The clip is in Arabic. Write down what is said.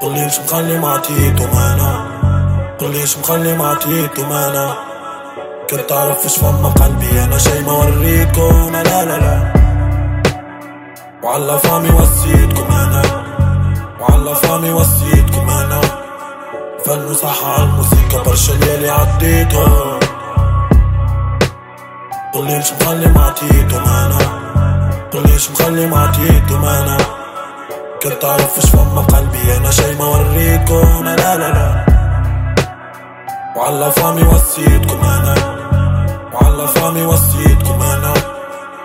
قوليش مخلي معطيتهم انا، قوليش مخلي معطيتهم انا. كنت تعرف ايش فما قلبي انا شي ما وريتكم، لا لا لا. وعلى فامي وصيتكم انا، وعلى فامي وصيتكم انا. فن وصح عالموسيقى برشا ليالي عديتهم. قوليش مخلي معطيتهم انا، قوليش مخلي معطيتهم انا. كنت تعرف ايش فما قلبي انا شي ما وريتكم، لا لا لا. وعلى فامي وصيتكم انا، وعلى فامي وصيتكم انا.